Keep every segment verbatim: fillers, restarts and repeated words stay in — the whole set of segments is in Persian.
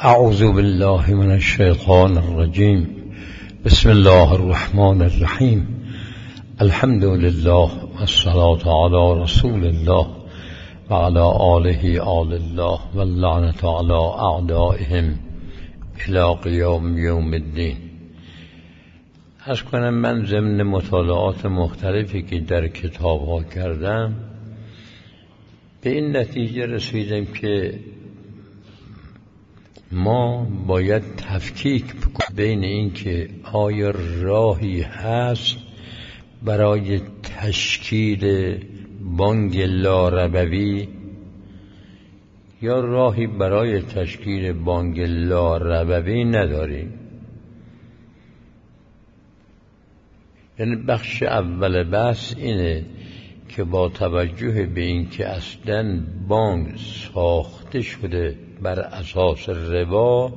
اعوذ بالله من الشیطان الرجیم. بسم الله الرحمن الرحیم. الحمد لله والصلاة علی رسول الله و علی آله آل الله و اللعنة علی اعدائهم الی قیام یوم الدین. عرض کنم من ضمن مطالعات مختلفی که در کتاب ها کردم به این نتیجه رسیدم که ما باید تفکیک بین این که آیا راهی هست برای تشکیل بانک لاربوی یا راهی برای تشکیل بانک لاربوی نداریم. یعنی بخش اول بحث اینه که با توجه به این که اصلاً بانک ساخته شده بر اساس ربا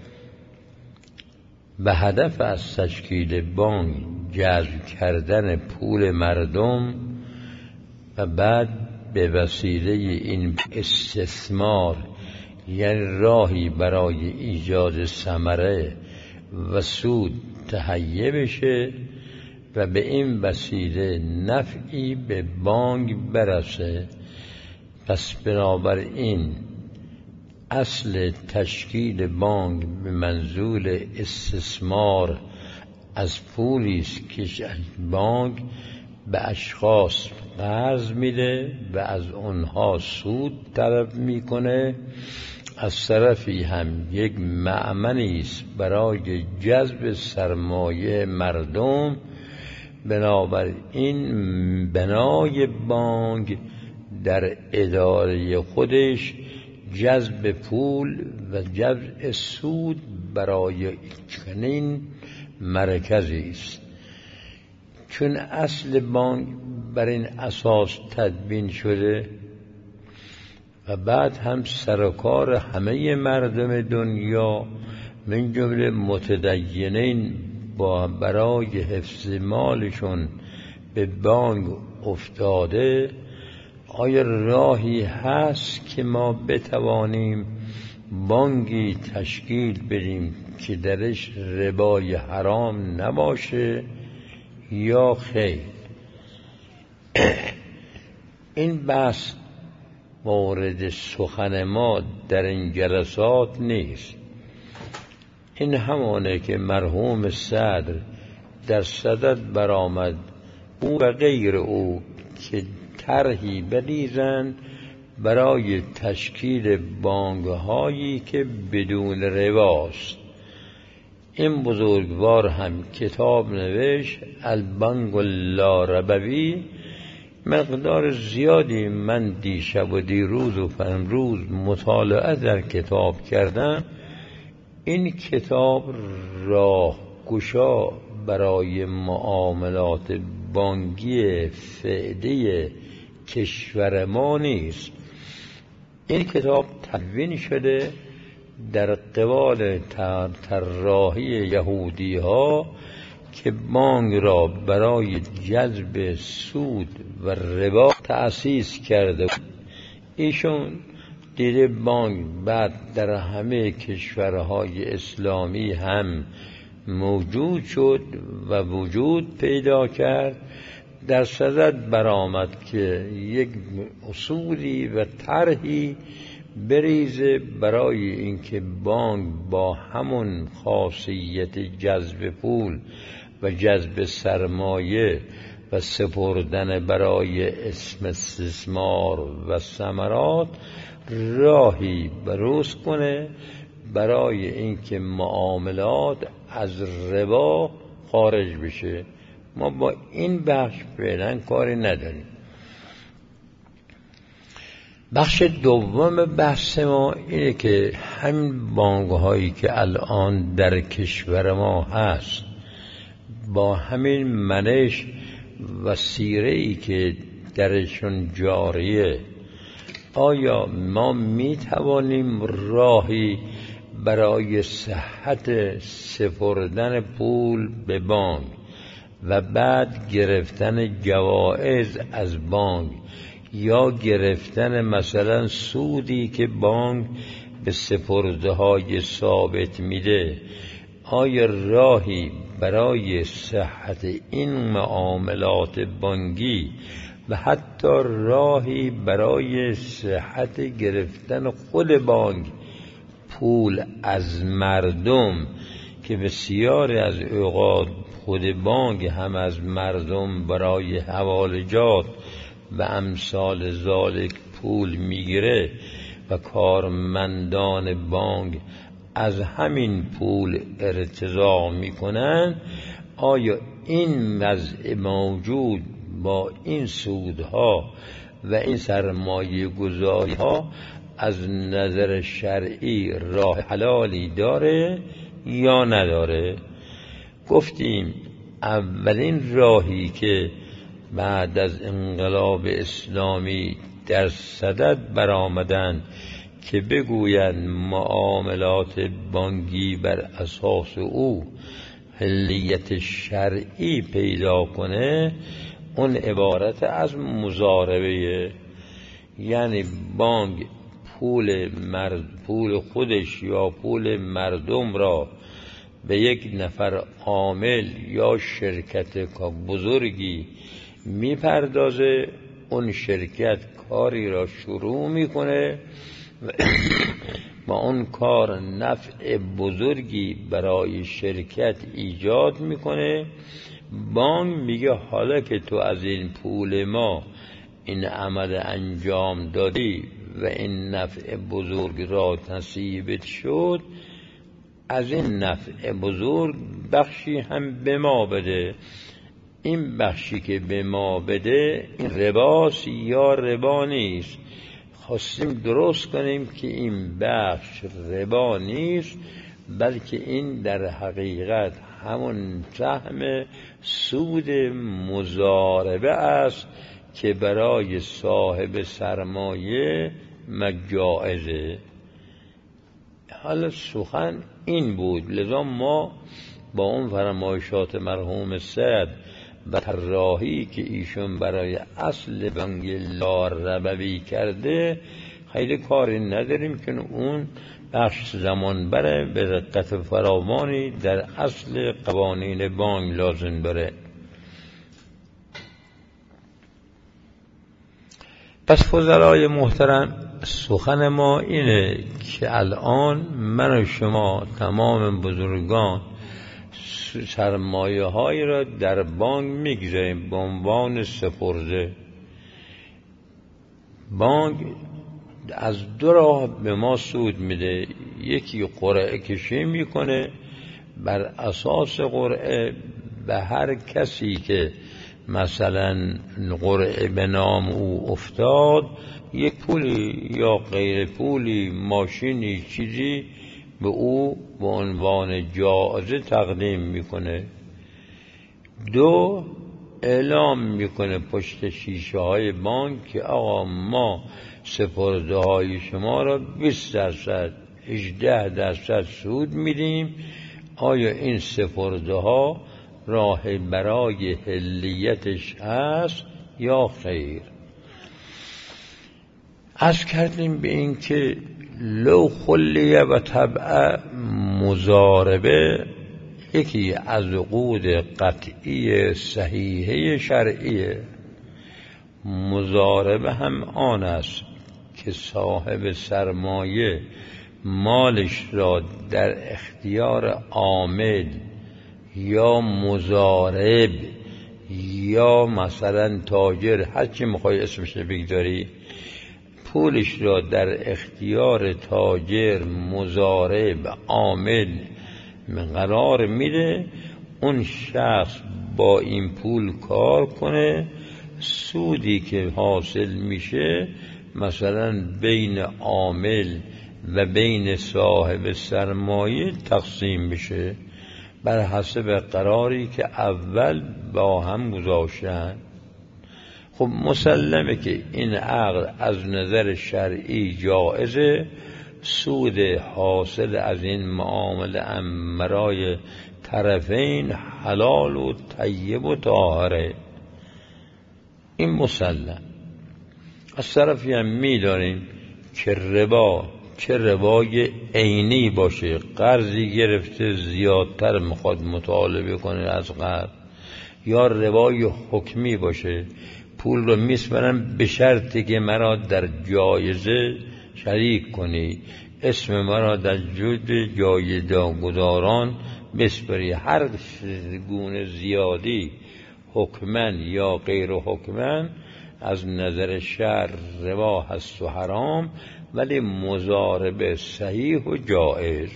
به هدف از تشکیل بانک جذب کردن پول مردم و بعد به وسیله این استثمار، یعنی راهی برای ایجاد ثمره و سود تهیه بشه و به این وسیله نفعی به بانک برسه. پس بنابراین اصل تشکیل بانک به منظور استثمار از پولی است که بانک به اشخاص قرض میده و از اونها سود طلب میکنه، از طرفی هم یک مأمنی است برای جذب سرمایه مردم. بنابراین بنای بانک در اداره خودش جذب پول و جذب سود برای چنین مرکزی است. چون اصل بانک بر این اساس تدوین شده و بعد هم سرکار همه مردم دنیا من جمله متدینین با برای حفظ مالشون به بانک افتاده، آیا راهی هست که ما بتوانیم بانکی تشکیل بدیم که درش ربای حرام نباشه یا خیر؟ این بحث مورد سخن ما در این جلسات نیست. این همانه که مرحوم صدر در صدد برآمد او و غیر او که طرحی بریزند برای تشکیل بانک هایی که بدون رباست. این بزرگوار هم کتاب نوشت البنک اللاربوی. مقدار زیادی من دیشب و دیروز و امروز مطالعه در کتاب کردم. این کتاب راه گشا برای معاملات بانکی فعلی کشور ما نیست. این کتاب تدوین شده در قبال طراحی یهودی ها که بانک را برای جذب سود و ربا تأسیس کرده. ایشون دیده بانک بعد در همه کشورهای اسلامی هم موجود شد و وجود پیدا کرد. در صدد برآمد که یک اصولی و طرحی بریزه برای اینکه بانک با همون خاصیت جذب پول و جذب سرمایه و سپردن برای اسم استثمار و ثمرات راهی بروز کنه برای اینکه معاملات از ربا خارج بشه. ما با این بخش فعلا کاری نداریم. بخش دوم بحث ما اینه که همین بانک هایی که الان در کشور ما هست با همین منش و سیره‌ای که درشون جاریه، آیا ما می توانیم راهی برای صحت سپردن پول به بانک و بعد گرفتن جوائز از بانک یا گرفتن مثلا سودی که بانک به سپرده های ثابت میده، آیا راهی برای صحت این معاملات بانکی و حتی راهی برای صحت گرفتن خود بانک پول از مردم که بسیاری از اوقات خود بانک هم از مردم برای حوالجات و امثال ذالک پول میگیره و کارمندان بانک از همین پول ارتضاع میکنن، آیا این وضع موجود با این سودها و این سرمایه گذاری ها از نظر شرعی راه حلالی داره یا نداره؟ گفتیم اولین راهی که بعد از انقلاب اسلامی در صدد برآمدن که بگویند معاملات بانکی بر اساس او حلیت شرعی پیدا کنه، اون عبارت از مضاربه، یعنی بانک پول مرد پول خودش یا پول مردم را به یک نفر عامل یا شرکت بزرگی میپردازه، اون شرکت کاری را شروع میکنه و اون کار نفع بزرگی برای شرکت ایجاد میکنه. بانک میگه حالا که تو از این پول ما این عمل انجام دادی و این نفع بزرگ را نصیبت شد، از این نفع بزرگ بخشی هم به ما بده. این بخشی که به ما بده این رباست یا ربا نیست؟ خواستیم درست کنیم که این بخش ربا نیست، بلکه این در حقیقت همون سهم سود مضاربه است که برای صاحب سرمایه مجائزه. حالا سخن این بود، لذا ما با اون فرمایشات مرحوم سید و طراحی که ایشون برای اصل بانک لاربوی کرده خیلی کاری نداریم که اون بخش زمان بره، به دقت فراوانی در اصل قوانین بانک لازم بره. پس فضلای محترم، سخن ما اینه که الان من و شما تمام بزرگان سرمایه هایی را در بانک میگذاریم به عنوان سپرده. بانک از دو راه به ما سود میده، یکی قرعه کشی میکنه، بر اساس قرعه به هر کسی که مثلا قرعه به نام او افتاد یک پولی یا غیر پولی، ماشینی، چیزی به او به عنوان جایزه تقدیم میکنه. دو، اعلام میکنه پشت شیشه های بانک که آقا ما سپرده های شما را بیست درصد هجده درصد سود میدیم، آیا این سپرده ها راه برای حلیتش هست یا خیر؟ عرض کردیم به این که لو خلیه و طبع مضاربه یکی از عقود قطعی صحیحه شرعیه. مضاربه هم آن است که صاحب سرمایه مالش را در اختیار عامل یا مضارب یا مثلا تاجر، هر چی میخوای اسمش بگذاری، پولش را در اختیار تاجر، مضارب، عامل قرار میده. اون شخص با این پول کار کنه، سودی که حاصل میشه مثلا بین عامل و بین صاحب سرمایه تقسیم میشه بر حسب قراری که اول با هم گذاشتن. خب مسلمه که این عقد از نظر شرعی جایزه، سود حاصل از این معامله هم برای طرفین حلال و طیب و طاهره. این مسلم. از طرفی هم می داریم که ربا چه روای عینی باشه، قرضی گرفته زیادتر میخواد مطالبه کنه از قرض، یا روای حکمی باشه پول رو میسپرم به شرطی که مرا در جایزه شریک کنی، اسم مرا در جد جایزه گذاران بسپری. هر گونه زیادی حکمن یا غیر حکمن از نظر شرع روا هست و حرام، ولی مضاربه صحیح و جائز.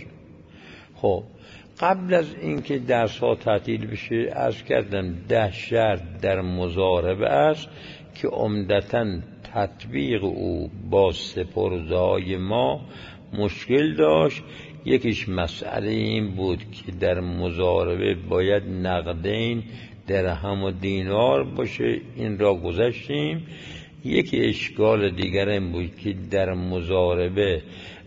خب قبل از اینکه درس ها تعطیل بشه عرض کردم ده شرط در مضاربه است که عمدتاً تطبیق او با سپرده های ما مشکل داشت. یکیش مسئله این بود که در مضاربه باید نقدین درهم و دینار باشه، این را گذشتیم. یکی اشکال دیگر این بود که در مضاربه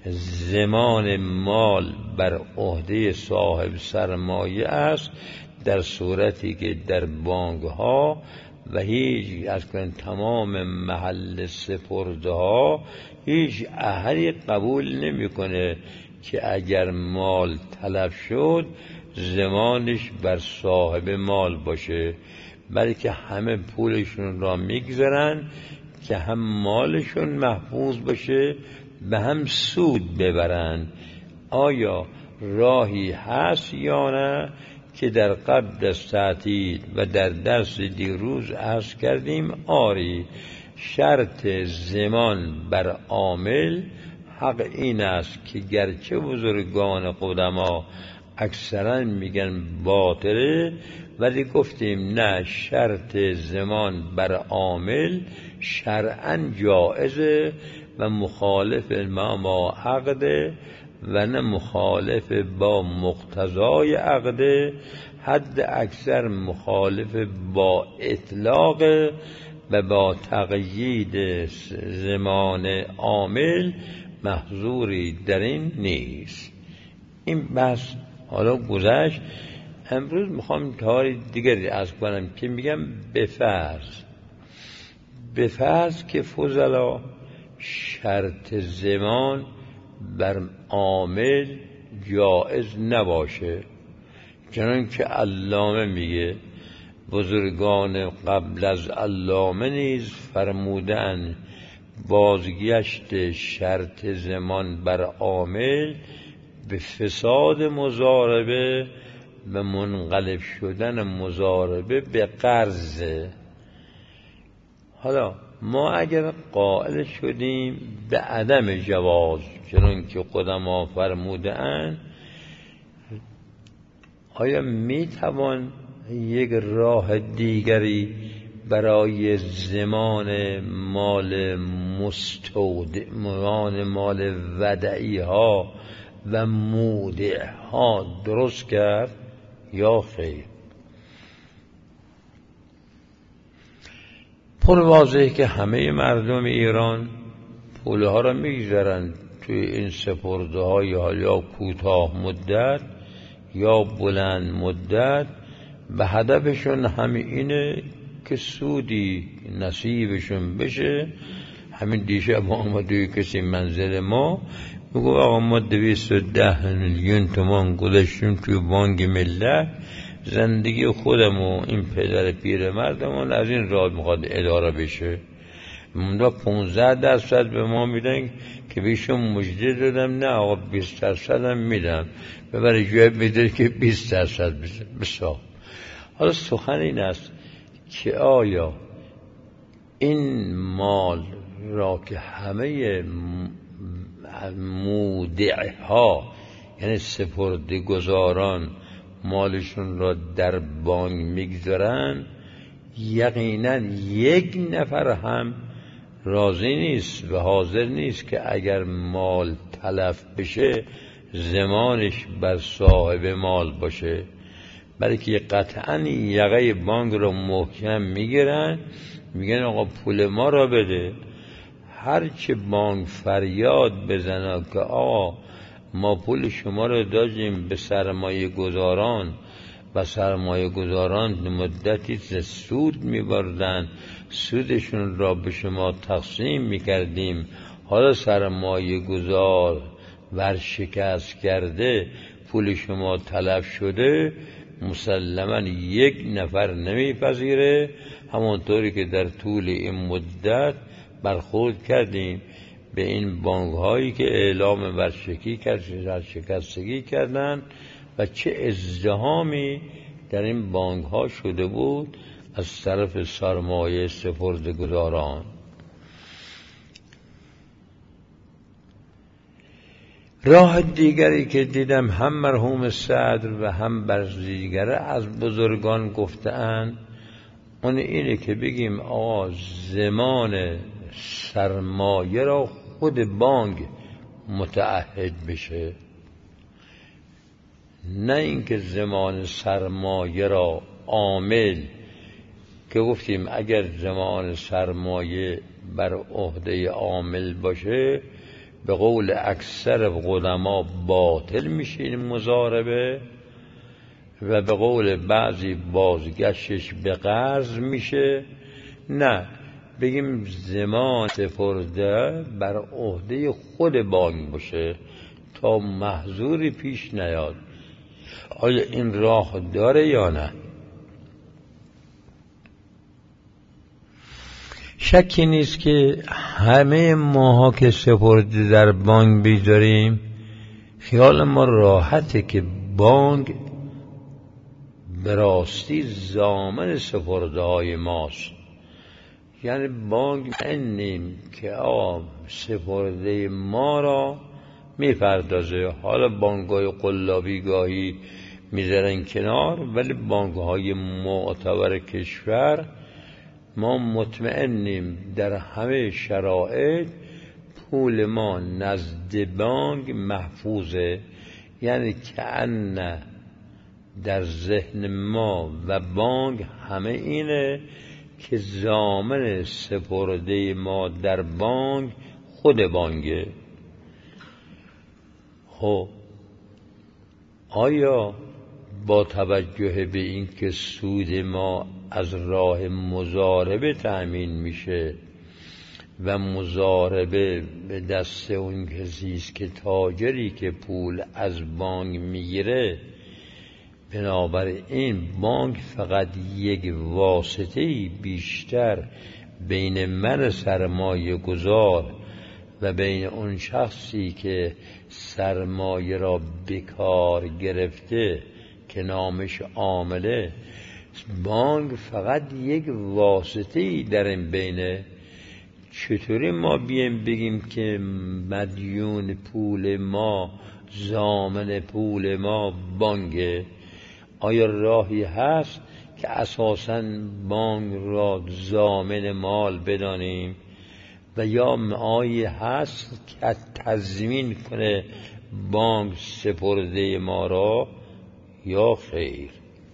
زمان مال بر عهده صاحب سرمایه است، در صورتی که در بانک ها و هیچ از کن تمام محل سپرده ها هیچ احدی قبول نمیکنه که اگر مال تلف شد زمانش بر صاحب مال باشه، بلکه همه پولشون را میگذارن که هم مالشون محفوظ باشه به هم سود ببرن. آیا راهی هست یا نه که در قبل از تعطیل و در درس دیروز عرض کردیم؟ آری، شرط زمان بر عامل حق این است که گرچه بزرگان قدما اکثرا میگن باطله، ولی گفتیم نه، شرط زمان بر عامل شرعاً جائزه و مخالف ما عقده و نه مخالف با مقتضای عقده، حد اکثر مخالف با اطلاق و با تقیید زمان عامل محظوری در این نیست. این بحث حالا گذشت. امروز میخوام کاری دیگری عرض کنم که میگم بفرض بفرض که فضلا شرط زمان بر عامل جائز نباشه، چنان که علامه میگه بزرگان قبل از علامه نیز فرمودن بازگشت شرط زمان بر عامل به فساد مضاربه و منقلب شدن مضاربه به قرض. حالا ما اگر قائل شدیم به عدم جواز چنان که قدما فرمودند، آیا میتوان یک راه دیگری برای زمان مال مستودع مال مال ودعی ها و مودع ها درست کرد یا خیر؟ پر واضحه که همه مردم ایران پولها را میگذارند توی این سپرده های یا کوتاه مدت یا بلند مدت، به هدفشون همین اینه که سودی نصیبشون بشه. همین دیشب آمده کسی منزل ما بگو آقا ما دویست و ده میلیون تومان گذاشتیم توی بانک ملت، زندگی خودم و این پدر پیر مردمان از این راه میخواد اداره بشه. مندا پونزده درصد به ما میدن که بیشون مجده دادم، نه آقا بیست درصد هم میدم، ببری جای میده که بیست درصد بسا. حالا سخن این است که آیا این مال را که همه مودعها یعنی سپرده گذاران مالشون را در بانک میگذارن، یقینا یک نفر هم راضی نیست و حاضر نیست که اگر مال تلف بشه زمانش بر صاحب مال باشه، بلکه قطعا یقه بانک را محکم میگیرن، میگن آقا پول ما را بده. هرچه بانک فریاد بزنه که آقا ما پول شما را دادیم به سرمایه گذاران و سرمایه گذاران مدتی سود میبردن، سودشون را به شما تقسیم میکردیم، حالا سرمایه گذار ورشکست کرده، پول شما تلف شده، مسلما یک نفر نمیپذیره. همانطوری که در طول این مدت برخورد کردیم به این بانک هایی که اعلام ورشکستگی کردن و چه ازدحامی در این بانک ها شده بود از طرف سرمایه سپرده‌گذاران. راه دیگری که دیدم هم مرحوم صدر و هم بعضی دیگره از بزرگان گفتند، اون اینه که بگیم آقا زمان سرمایه را خود بانک متعهد بشه، نه اینکه زمان سرمایه را عامل، که گفتیم اگر زمان سرمایه بر عهده عامل باشه به قول اکثر قدما باطل میشه این مضاربه و به قول بعضی بازگشتش به قرض میشه. نه، بگیم زمان سپرده بر عهده خود بانک باشه تا محظوری پیش نیاد. آیا این راه داره یا نه؟ شکی نیست که همه ماها که سپرده در بانک بیداریم خیال ما راحته که بانک به راستی ضامن سپرده های ماست. یعنی بانک مطمئنیم که آقا سپرده ما را میپردازه. حالا بانک های قلابی گاهی میذارن کنار، ولی بانک های معتبر کشور ما مطمئنیم در همه شرایط پول ما نزد بانک محفوظه. یعنی کأن در ذهن ما و بانک همه اینه که ضامن سپرده ما در بانک خود بانکه. خب آیا با توجه به این که سود ما از راه مضاربه تأمین میشه و مضاربه به دست اون کسی است که تاجری که پول از بانک میگیره، بنابراین بانک فقط یک واسطه‌ای بیشتر بین من سرمایه گذار و بین اون شخصی که سرمایه را بکار گرفته که نامش عامله، بانک فقط یک واسطه‌ای در این بینه. چطوری ما بیم بگیم که مدیون پول ما، ضامن پول ما بانکه؟ آیا راهی هست که اساساً بانک را ضامن مال بدانیم و یا معایی هست که تضمین کنه بانک سپرده ما را یا خیر؟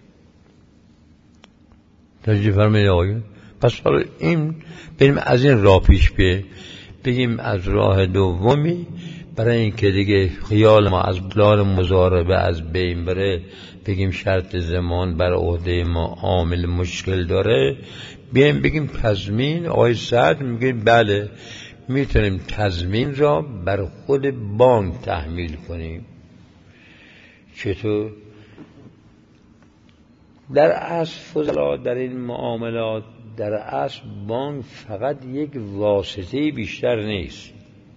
توجه فرمایید آقایون. پس حالا این بریم از این راه پیش بیاییم، بگیم از راه دومی برای اینکه دیگه خیال ما از دلار مضاربه از بین بره، بگیم شرط زمان بر عهده ما عامل مشکل داره، بیایم بگیم تضمین. آقای صدر میگه بله میتونیم تضمین را بر خود بانک تحمیل کنیم. چطور؟ در اصل فضلا در این معاملات در اصل بانک فقط یک واسطه بیشتر نیست.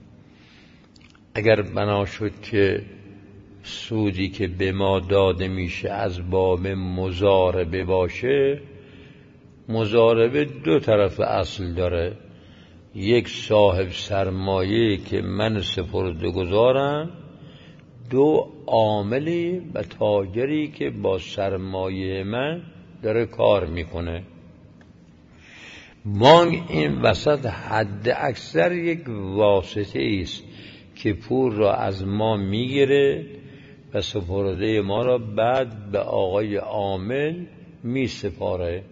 اگر بنا شد که سودی که به ما داده میشه از باب مضاربه باشه، مضاربه دو طرف اصل داره، یک صاحب سرمایه که من سپرده گذارم، دو عاملی و تاجری که با سرمایه من داره کار میکنه. بانک این وسط حد اکثر یک واسطه است که پول را از ما میگیره و سپرده ما را بعد به آقای عامل میسپاره.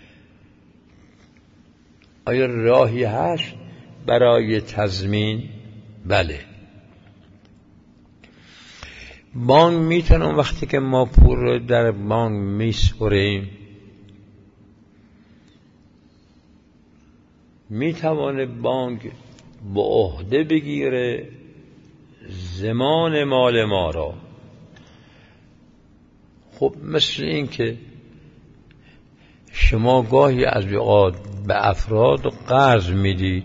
آیا راهی هست برای تضمین؟ بله. بانک میتونه وقتی که ما پول رو در بانک میسپریم میتوانه بانک به عهده بگیره زمان مال ما را. خب مثل این که شما گاهی از اوقات به افراد قرض میدید،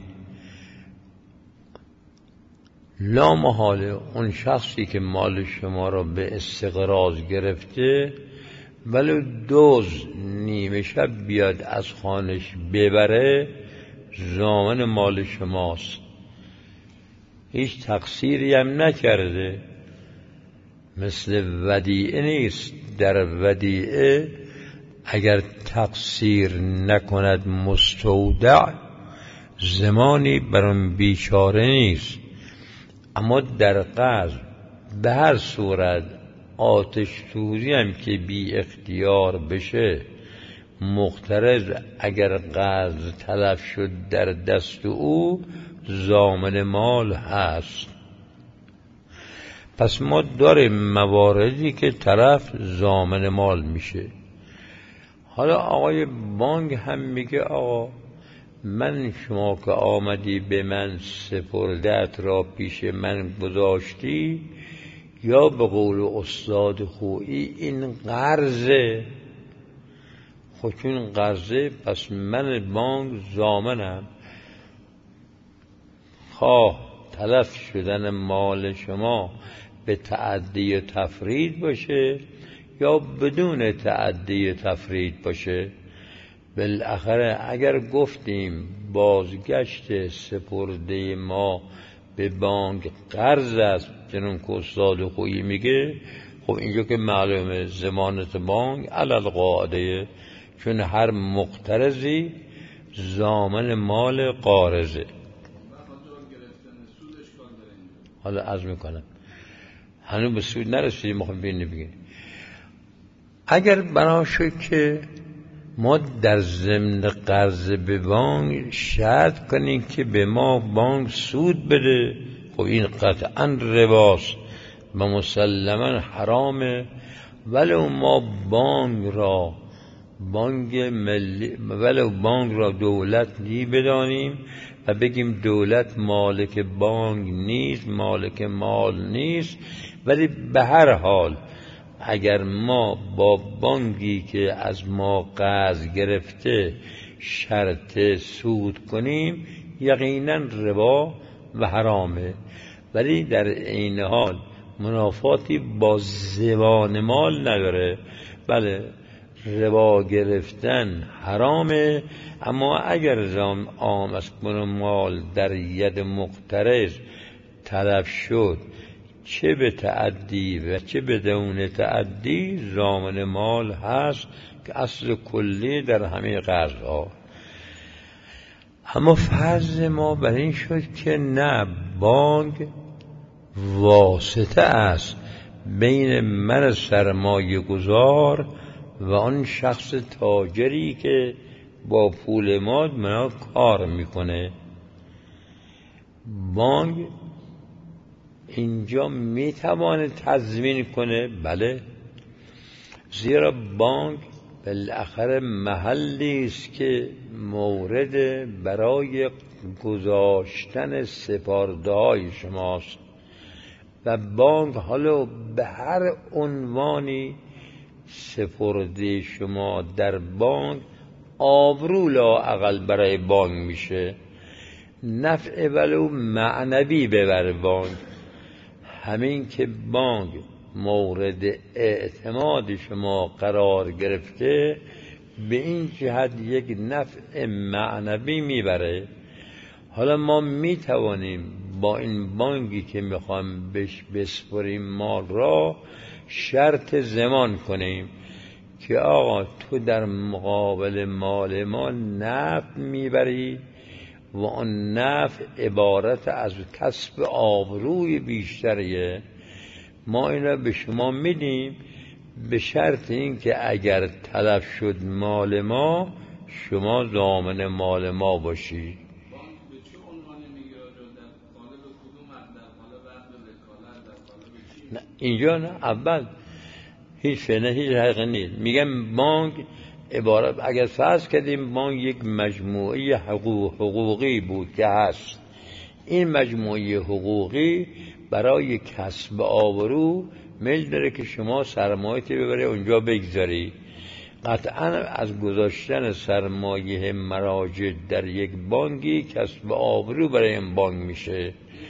لا محاله اون شخصی که مال شما را به استقراض گرفته ولی دوز نیمه شب بیاد از خانش ببره، ضامن مال شماست، هیچ تقصیری هم نکرده. مثل ودیعه نیست. در ودیعه اگر تقصیر نکند مستودع، زمانی بر اون بیچاره نیست. اما در قرض به هر صورت آتش سوزی هم که بی اختیار بشه، مقترض اگر قرض تلف شد در دست او، ضامن مال هست. پس ما داریم مواردی که طرف ضامن مال میشه. حالا آقای بانک هم میگه آقا من، شما که آمدی به من سپردت را پیش من گذاشتی، یا به قول استاد خویی این قرضه. خب چون قرضه پس من بانک ضامنم، خواه تلف شدن مال شما به تعدی و تفرید باشه یا بدون تعدی و تفرید باشه. بالاخره اگر گفتیم بازگشت سپرده ما به بانک قرض است، چنون که استاد خویی میگه، خب اینجا که معلومه ضمانت بانک علی القاعده، چون هر مقترضی ضامن مال قارضه. حالا عرض میکنم هنوز به سود نرسیدیم، میخوام ببینیم بگیم اگر بنا شد که ما در ضمن قرض به بانک شرط کنیم که به ما بانک سود بده، خب این قطعا رباست و مسلما حرامه. ولو ما بانک را بانک ملی ولو بانک را دولتی بدانیم و بگیم دولت مالک بانک نیست، مالک مال نیست، ولی به هر حال اگر ما با بانکی که از ما قرض گرفته شرط سود کنیم، یقینا ربا و حرامه. ولی در عین حال منافاتی با زوان مال نداره. بله ربا گرفتن حرامه، اما اگر زام عام از مال در ید مقترض تلف شد، چه به تعدی و چه بدون تعدی، ضامن مال هست که اصل کلی در همه قرض‌ها. اما فرض ما بر این شد که نه، بانک واسطه است بین من سرمایه گذار و آن شخص تاجری که با پول ما منا کار میکنه. بانک اینجا میتوانه تضمین کنه، بله، زیرا بانک بالاخره محلی است که مورد برای گذاشتن سپرده‌های شماست و بانک حالا به هر عنوانی سپرده شما در بانک آبرو لااقل برای بانک میشه، نفع ولو معنوی ببر بانک. همین که بانک مورد اعتماد شما قرار گرفته، به این جهت یک نفع معنوی میبره. حالا ما میتوانیم با این بانکی که میخوام بهش بسپریم مال را شرط ضمان کنیم که آقا تو در مقابل مال ما نفع میبری و آن نفع عبارت از کسب آبروی بیشتریه، ما اینا به شما میدیم به شرط این که اگر تلف شد مال ما، شما ضامن مال ما باشی. نه اینجا نه، اول هیچ فنه هیچ حقیقی نیست. میگم بانک عبارت، اگر فرض کردیم بانک یک مجموعه حقوق حقوقی بود که هست، این مجموعه حقوقی برای کسب آبرو میل داره که شما سرمایه‌ت ببری اونجا بگذاری. قطعا از گذاشتن سرمایه مراجع در یک بانکی کسب آبرو برای این بانک میشه.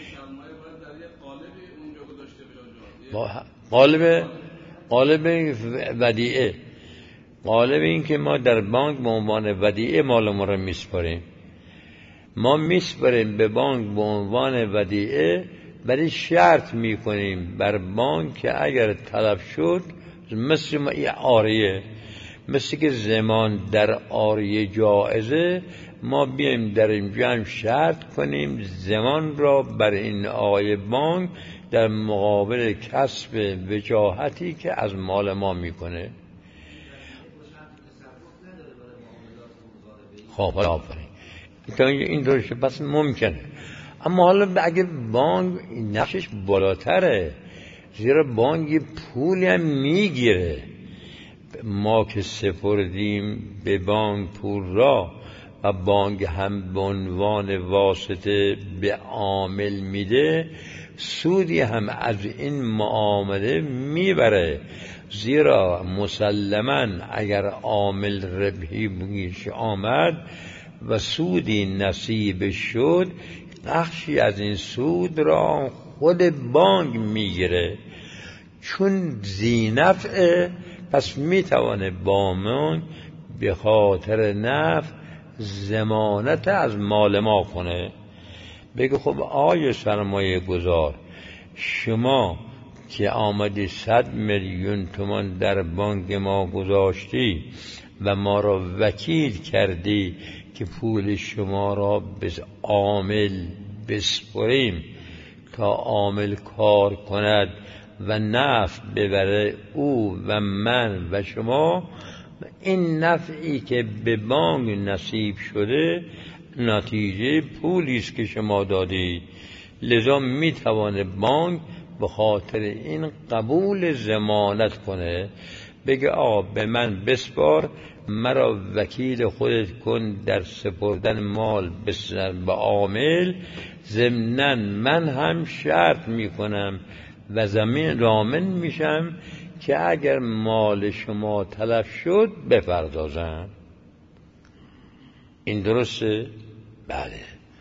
قالب قالب ودیعه، قالب این که ما در بانک به عنوان ودیعه مال ما رو میسپاریم، ما میسپاریم به بانک به عنوان ودیعه، ولی شرط میکنیم بر بانک که اگر طلب شد، مثل ما این عاریه، مثل که زمان در عاریه جایزه، ما بیایم در اینجا هم شرط کنیم زمان را بر این آقای بانک در مقابل کسب وجاهتی که از مال ما میکنه. خب حالا آفرین این درشه، پس ممکنه. اما حالا اگه بانک نقشش بالاتره، زیرا بانک پولی هم میگیره، ما که سپردیم به بانک پول را و بانک هم به عنوان واسطه به عامل میده، سودی هم از این معامله میبره، زیرا مسلماً اگر عامل ربحی بگیش آمد و سودی نصیب شد، بخشی از این سود را خود بانک میگیره، چون ذی نفعه، پس میتوانه بانک به خاطر نفع ضمانت از مال ما کنه. بگه خب آقای سرمایه گذار، شما که آمدی صد میلیون تومان در بانک ما گذاشتی و ما را وکیل کردی که پول شما را به عامل بسپریم تا عامل کار کند و نفع ببره او و من و شما، این نفعی که به بانک نصیب شده نتیجه پولی است که شما دادید، لذا میتوانه بانک به خاطر این قبول ضمانت کنه، بگه آقا به من بسپار، مرا وکیل خودت کن در سپردن مال به عامل، ضمناً من هم شرط میکنم و زمین ضامن میشم که اگر مال شما تلف شد بپردازم. این درسته؟ بله.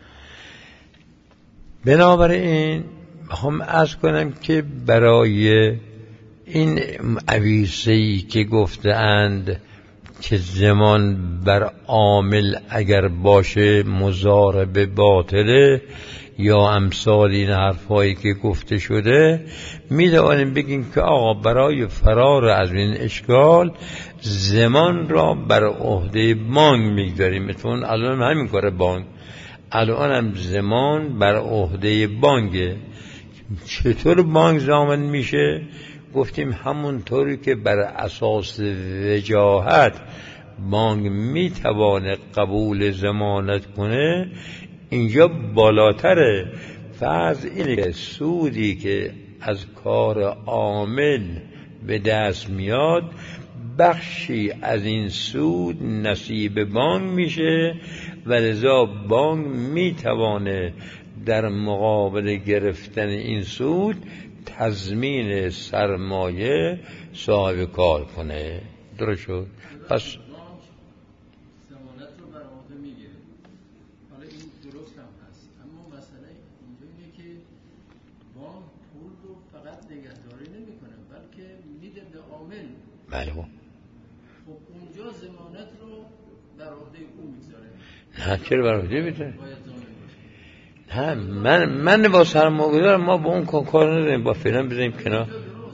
بنابراین میخوام عرض کنم که برای این عویصه‌ای که گفتند که زمان بر عامل اگر باشه مضاربه باطله یا امثال این حرفایی که گفته شده، می‌توانیم بگیم که آقا برای فرار از این اشکال زمان را بر عهده بانک می‌گذاریم. مثلا الان همین کاره بانک، الان هم زمان بر عهده بانکه. چطور بانک ضامن میشه؟ گفتیم همونطوری که بر اساس وجاهت بانک میتوانه قبول ضمانت کنه، اینجا بالاتره. فرض اینه که سودی که از کار عامل به دست میاد، بخشی از این سود نصیب بانک میشه و لذا بانک میتوانه در مقابل گرفتن این سود تضمین سرمایه صاحب کار کنه. درست شد؟ پس ضمانت رو بر عهده میگیره. حالا این درست هم هست، اما مسئله اینجا اینه که بانک پول رو فقط نگهداری نمیکنه بلکه میده به عامل. بله. خب اونجا ضمانت رو بر عهده او میگذاره. نه چرا بر عهده میذاره؟ نه من من با سرمایه‌گذار ما با اون کار نداریم، با فعلا بزنیم کنار.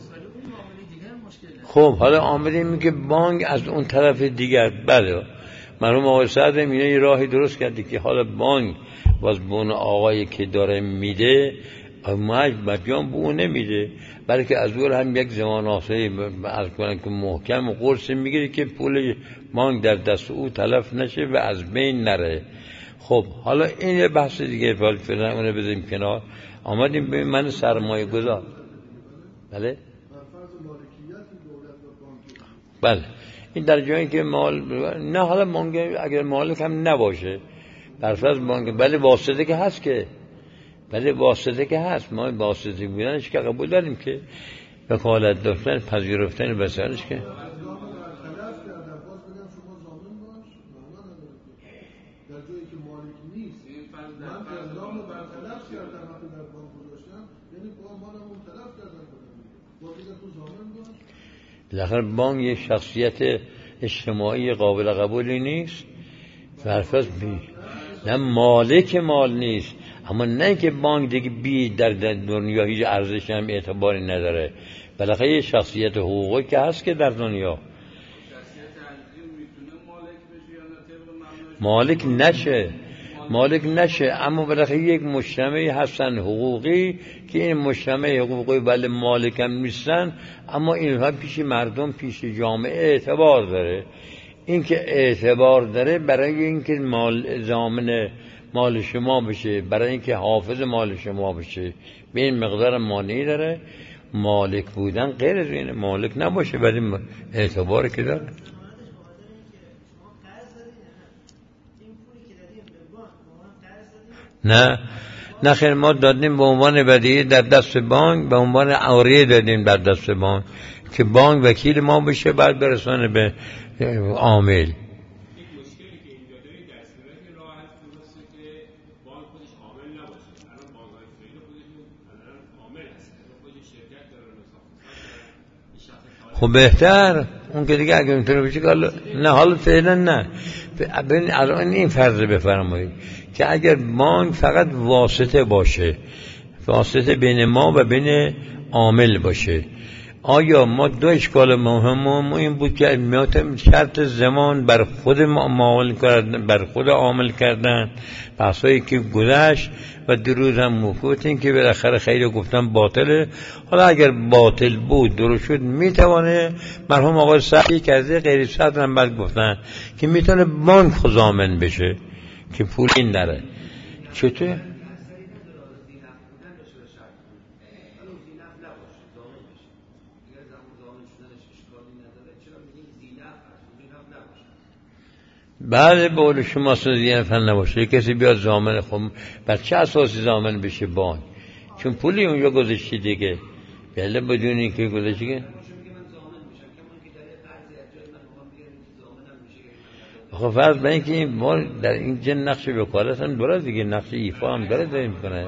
خب حالا آمدیم میگه بانک از اون طرف دیگر. بله مرحوم آقای سعد اینا یه راهی درست کرده که حالا بانک باز به اون آقایی که داره میده مجبورم به اون نمیده، بلکه از اون هم یک زمان آسایی از کنن که محکم قرص میگیره که پول بانک در دست او تلف نشه و از بین نره. خب حالا این یه بحث دیگه، فعلا اونو بذاریم کنار. آمدیم ببین من سرمایه گذار. بله بله این در جایی که مال نه، حالا بانک اگر مالک هم نباشه بر فرض بانک، بله واسطه که هست که ولی واسطه که هست، ما واسطه بودنش که قبول داریم که وکالت داشتن پذیرفتن بسیارش که بالاخره بانک یک شخصیت اجتماعی قابل قبولی نیست، فرفض بی نه مالک مال نیست، اما نه که بانک دیگه بی در دنیا هیچ ارزش هم اعتباری نداره. بالاخره یک شخصیت حقوقی که هست که در دنیا مالک نشه مالک نشه اما بالاخره یک مجتمعی هستن حقوقی که این مجتمع حقوقی ولی مالک هم نیستن، اما اینها پیش مردم پیش جامعه اعتبار داره. این که اعتبار داره برای اینکه مال ضامن مال شما بشه، برای اینکه حافظ مال شما بشه، به این مقدار مانعی داره. مالک بودن غیر از اینه، مالک نباشه ولی اعتباری که داره. نه نه خیر، ما دادیم به عنوان بدیهی در دست بانک، به عنوان اوریه دادیم در دست بانک که بانک وکیل ما بشه، بعد برسانه به عامل. خب بهتر اون که دیگه اگه اینطور بشه نه، حالا فعلا نه. ببین الان این فرض بفرمایید که اگر بانک فقط واسطه باشه، واسطه بین ما و بین عامل باشه، آیا ما دو اشکال مهم این بود که میاتم شرط زمان بر خود معامل کردن، بر خود عامل کردن، بحثایی که گذشت و دروز هم موقوت این که بالاخره خیلی گفتن باطله. حالا اگر باطل بود درست شد میتونه مرحوم آقای سعدی کرده غیر صدر هم بعد گفتن که میتونه بانک ضامن بشه که پول این نره. چطور؟ بعد به قول شما زینف فن نباشه، کسی بیاد ضامن، خب بر چه اساسی ضامن بشه بانک؟ چون پولی اونجا گذاشتی دیگه، بله بدون اینکه گذاشتی. خب فرض بر اینکه این مال در این جن نقش وکالت هم داره دیگه، نقش ایفا هم داره داره میکنه.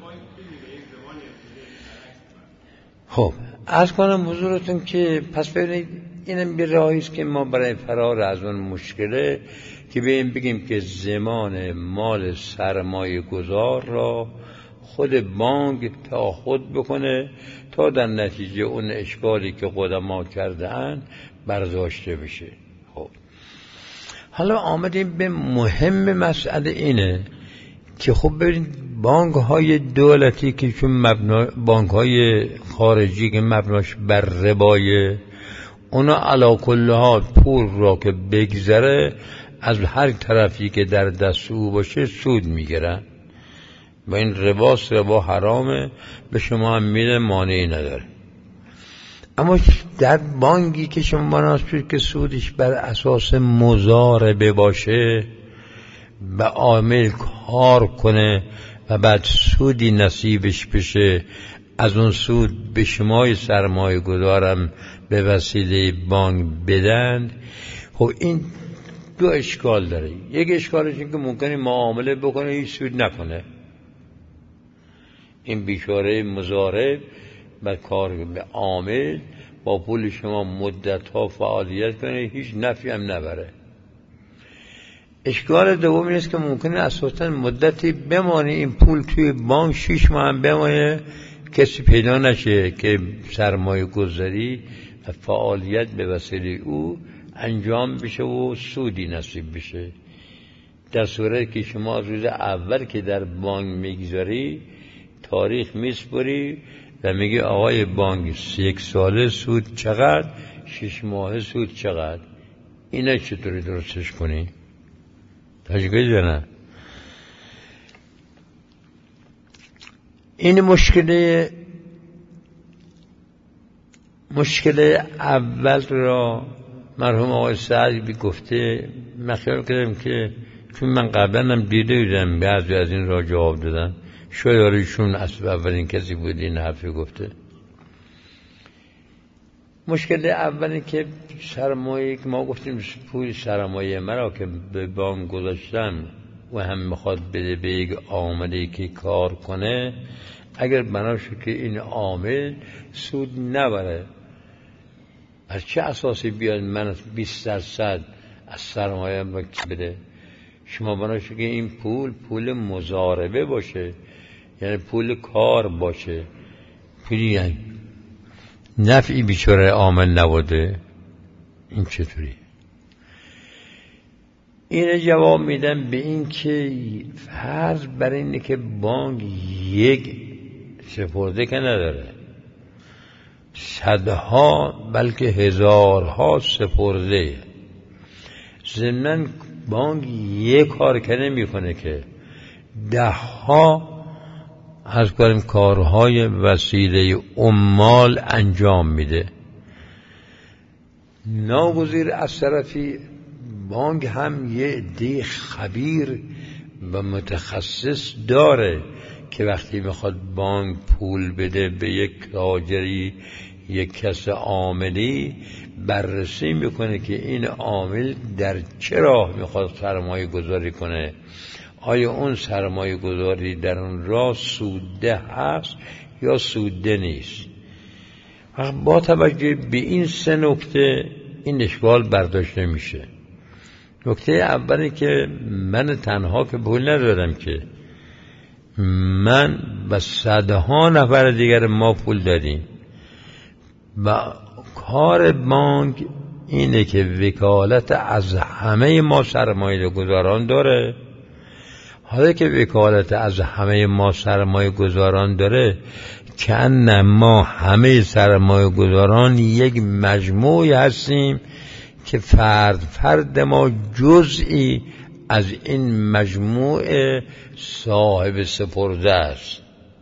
خب عرض کنم حضورتون که پس ببینید اینم یه راهی است که ما برای فرار از اون مشکله که به این بگیم که زمان مال سرمایه گذار را خود بانک تأخذ بکنه تا در نتیجه اون اشکالی که قدما کردن برداشته بشه. خب حالا آمدیم به مهم مسئله اینه که خب ببینید بانک های دولتی که چون مبنا، بانک های خارجی که مبناش بر ربایه، اونا علا کل حال پول را که بگذره از هر طرفی که در دست او باشه سود میگیرن و این رباست، ربا حرامه، به شما هم میده، مانعی نداره. اما در بانکی که شما مناسب که سودش بر اساس مضاربه باشه و عامل کار کنه و بعد سودی نصیبش بشه، از اون سود به شمای سرمایه گذارم به وسیله بانک بدن، خب این دو اشکال داره. یک اشکالش این که ممکنه معامله بکنه هیچ سود نکنه، این بیچاره مضارب بر کار به عامل با پول شما مدت ها فعالیت کنه، هیچ نفعی هم نبره. اشکال دوم اینه که ممکنه اساساً مدتی بمانه این پول توی بانک، شش ماه هم بمانه، کسی پیدا نشه که سرمایه گذاری و فعالیت به وسیله او انجام بشه و سودی نصیب بشه. در صورتی که شما روز اول که در بانک میگذاری تاریخ میسپری و میگی آقای بانک یک ساله سود چقدر، شش ماه سود چقدر، اینه چطوری درستش کنی؟ تشکیل جنه این مشکل مشکل اول را مرحوم آقای سعدی گفته. من خیال کردم که چون من قبلا هم دیده بودم بعضی از این را جواب دادن، شویاریشون اصلا اولین کسی بود این حرفی گفته. مشکل اولی که سرمایه که ما گفتیم پول سرمایه مرا که به بانک گذاشتم و هم میخواد بده به یک عاملی که کار کنه، اگر بناشه که این عامل سود نبره، از چه اساسی بیاد من بیست درصد از سرمایه بده؟ شما بناشه که این پول پول مضاربه باشه، یعنی پول کار باشه، پولی یعنی نفعی بیچاره عامل نبوده. این چطوری؟ این جواب میدم به این که فرض بر اینه که بانک یک سپرده که نداره، صدها بلکه هزارها سپرده. ضمناً بانک یک کار که نمی کنه که ده ها از کاریم کارهای وسیله عمال انجام میده. ناگزیر از طرفی بانک هم یه عده خبیر و متخصص داره که وقتی میخواد بانک پول بده به یک تاجری، یک کس عاملی، بررسی میکنه که این عامل در چه راه میخواد سرمایه گذاری کنه، آیا اون سرمایه گذاری در اون راه سوده هست یا سوده نیست. با توجه به این سه نکته این اشکال برداشت نمیشه. نکته اولی که من تنها که پول ندارم، که من و صدها نفر دیگر ما پول داریم و کار بانک اینه که وکالت از همه ما سرمایه گذاران داره. حالا که وکالت از همه ما سرمایه گذاران داره، که ما همه سرمایه گذاران یک مجموعی هستیم که فرد فرد ما جزئی از این مجموعه صاحب سپرده است.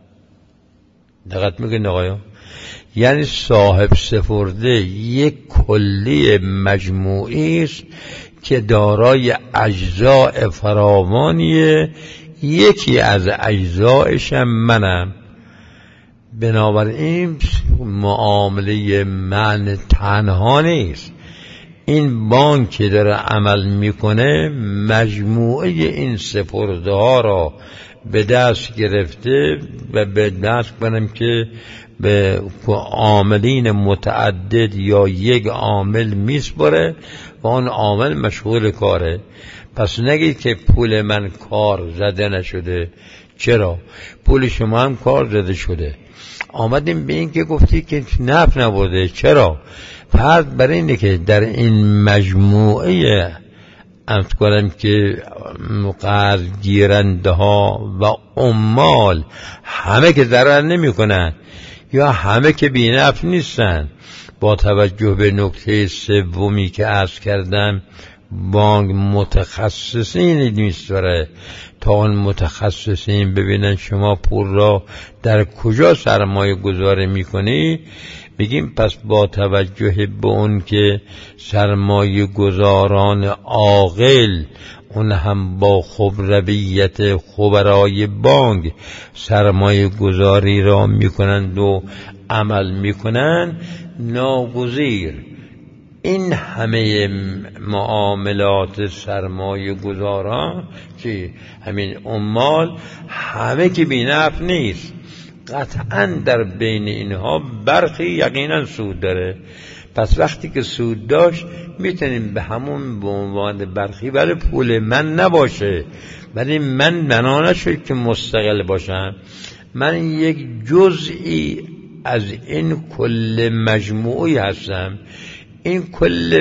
دقت میکنید آقایان؟ یعنی صاحب سپرده یک کلی مجموعی است که دارای اجزاء فراوانیه. یکی از اجزایش هم منم. بنابراین معامله من تنها نیست. این بانک که داره عمل میکنه مجموعه این سپرده ها را به دست گرفته و به دست کنم که به عاملین متعدد یا یک عامل میسپره و اون عامل مشغول کاره. پس نگید که پول من کار زده نشده. چرا؟ پول شما هم کار زده شده. آمدیم به این که گفتی که نفع نبوده. چرا؟ فرض بر اینه که در این مجموعه امت کنم که قرض گیرنده ها و عمال همه که ضرر نمی کنن یا همه که بی نفع نیستن. با توجه به نکته سومی که عرض کردم، بانک متخصصین نیست داره تا اون متخصصین ببینن شما پول را در کجا سرمایه گذاری میکنی. بگیم پس با توجه به اون که سرمایه گذاران عاقل اون هم با خبرویت خبرای بانک سرمایه گذاری را میکنند و عمل میکنند، ناگزیر این همه معاملات سرمایه گذاران که همین عمال همه که بی نفع نیست. قطعا در بین اینها برخی یقینا سود داره. پس وقتی که سود داشت میتونیم به همون به عنوان برخی، ولی پول من نباشه، ولی من بنا نشد که مستقل باشم. من یک جزئی از این کل مجموعی هستم. این کل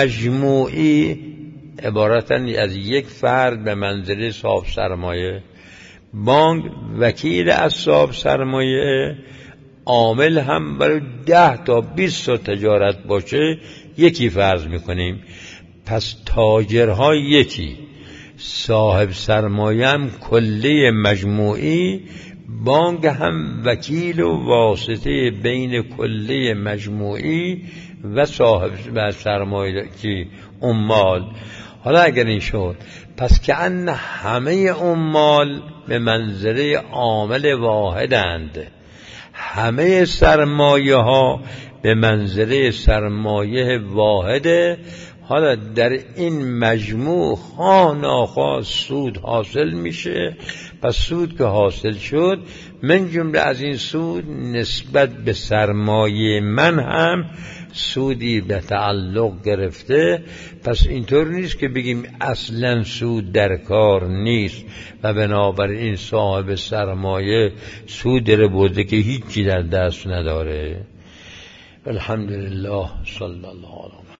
مجموعی عبارتاً از یک فرد به منزله صاحب سرمایه، بانک وکیل از صاحب سرمایه، عامل هم برای ده تا بیست تا تجارت باشه یکی فرض میکنیم. پس تاجرها یکی، صاحب سرمایه هم کلی مجموعی، بانک هم وکیل و واسطه بین کلی مجموعی و صاحب سرمایه که عمال. حالا اگر این شد، پس که ان همه عمال به منزله عامل واحدند. همه سرمایه ها به منزله سرمایه واحده. حالا در این مجموع خواه ناخواه سود حاصل میشه. پس سود که حاصل شد، من جمله از این سود نسبت به سرمایه من هم سودی به تعلق گرفته. پس اینطور نیست که بگیم اصلا سود در کار نیست و بنابراین صاحب سرمایه سود رو برده که هیچی در دست نداره. الحمدلله. صلی الله علیه